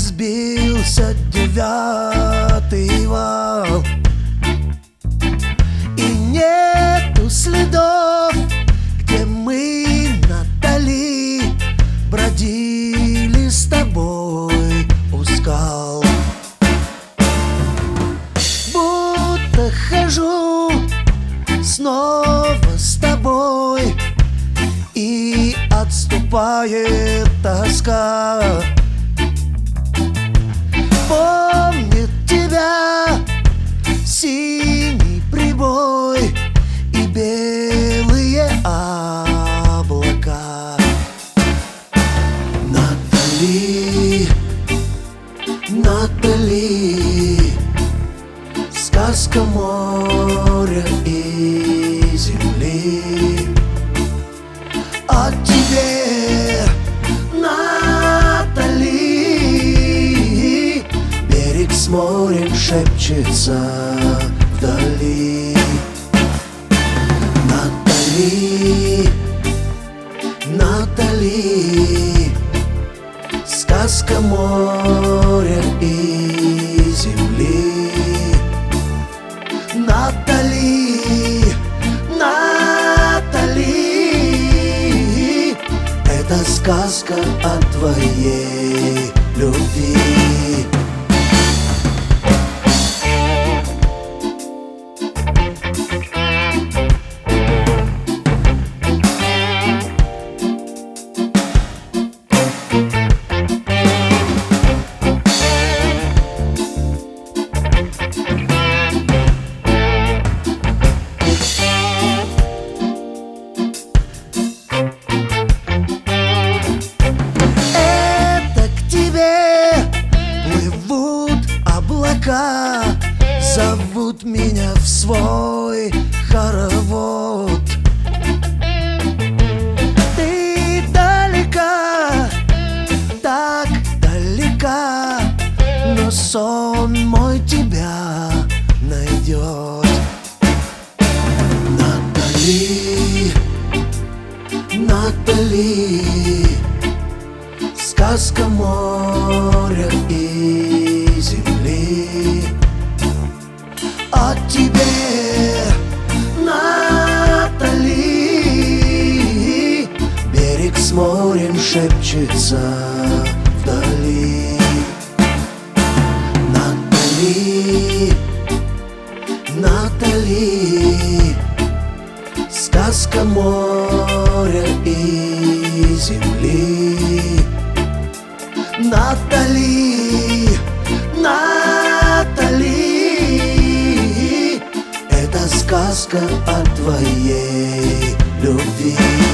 разбился 9-й вал, и нету следов, где мы, Натали, бродили с тобой у скал. Будто хожу снова с тобой, и отступает тоска. Помнит тебя синий прибой и белые облака. Натали, Натали, сказка моря и земли. О тебе, Натали, берег с морем шепчется вдали. Натали, Натали, сказка моря и земли. Натали, Натали, это сказка о твоей любви. Зовут меня в свой хоровод. Ты далека, так далека, но сон мой тебя найдет. Натали, Натали, сказка моря и земли. О тебе, Натали, берег с морем шепчется вдали. Натали, Натали, сказка моря и земли. Натали, Натали, это сказка о твоей любви.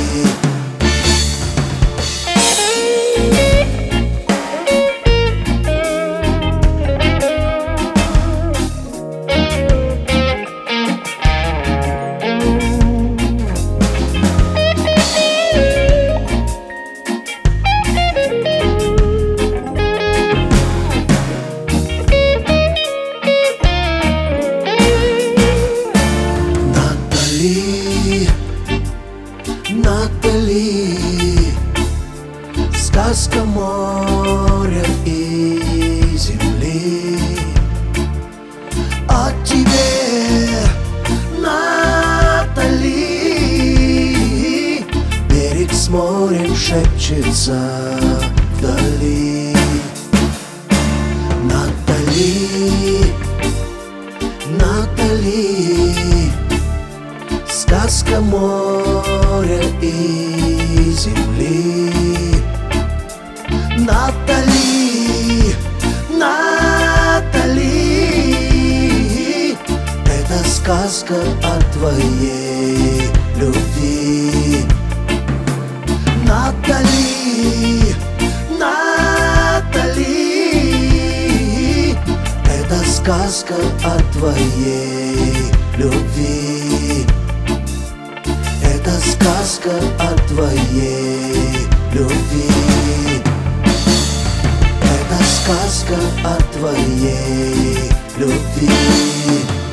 Натали, сказка моря и земли. О тебе, Натали, берег с морем шепчется вдали. Натали, Натали, сказка моря и земли. Натали, Натали, это сказка о твоей любви. Натали, Натали, это сказка о твоей любви. Это сказка о твоей любви. Это сказка о твоей любви.